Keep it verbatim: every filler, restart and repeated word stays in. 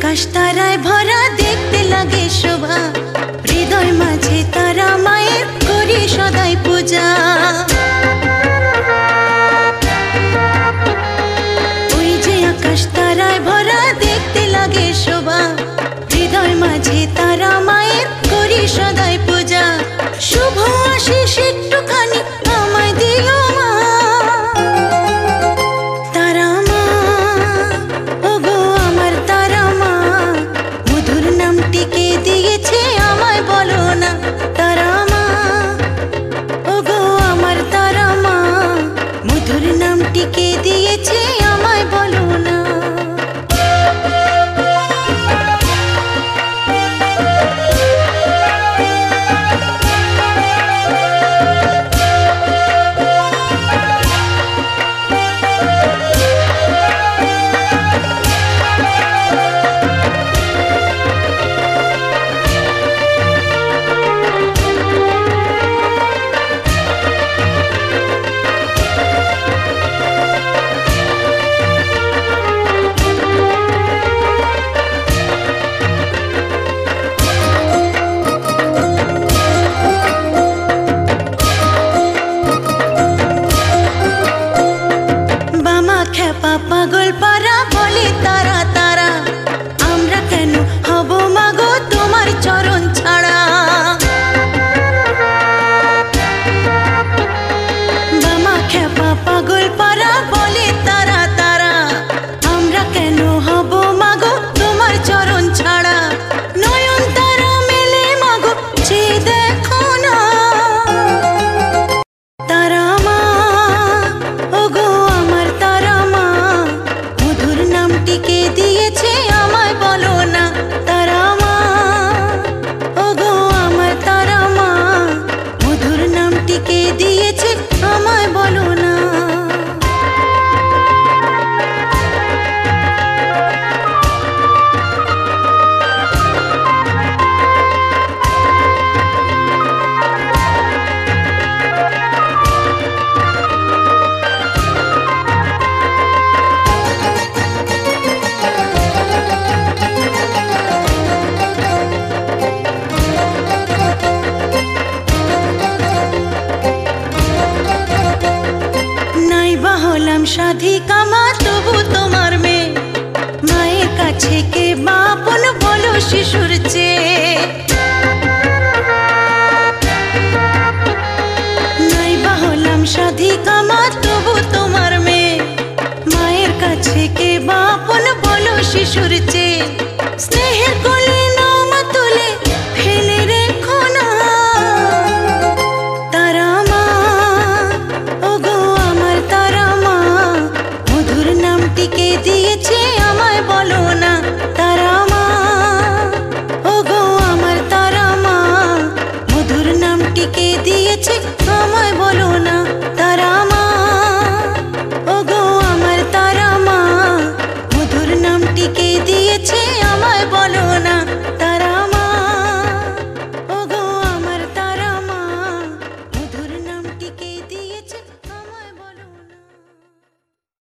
আকাশ তারায় ভরা দেখতে লাগে শোভা, হৃদয় মাঝে তারা মায়ের করি সদাই পূজা। ওই যে আকাশ তারায় ভরা দেখতে লাগে শোভা, হৃদয় মাঝে তারা মায়ের করি সদাই পূজা। শুভ আশিস একটুখানি আমায় দিও মা, তারা মা ওগো আমার তারা মা, মধুর নামটি কে দিয়েছে আমায় বলো না। তারা মা ওগো আমার তারা মা, মধুর নামটি কে দিয়েছে আমায় বলো না। পাগল পারা বলে তারা তারা, আমরা কেন হব মাগো তোমার চরণ ছাড়া। বামা খেপা পাগল পারা বলে তারা তারা, আমরা কেন হব মাগো তোমার চরণ ছাড়া। নয়ন তারা মেলে মাগো যে দেখো না, তারা মা ওগো আমার তারা মা, মধুর নামটি কে দিয়েছে আমায় বলো না। তারা মা ওগো আমার তারা মা, মধুর নামটি কে দিয়েছে আমায় বলো না। হলাম সাধিকা মা তবু তোমার মেয়ে, মায়ের কাছে কে বাপন বলো শিশুর চেয়ে। নাইবা হলাম সাধিকা মা তবু তোমার মেয়ে, মায়ের কাছে কে বাপন বলো শিশুর চেয়ে। স্নেহের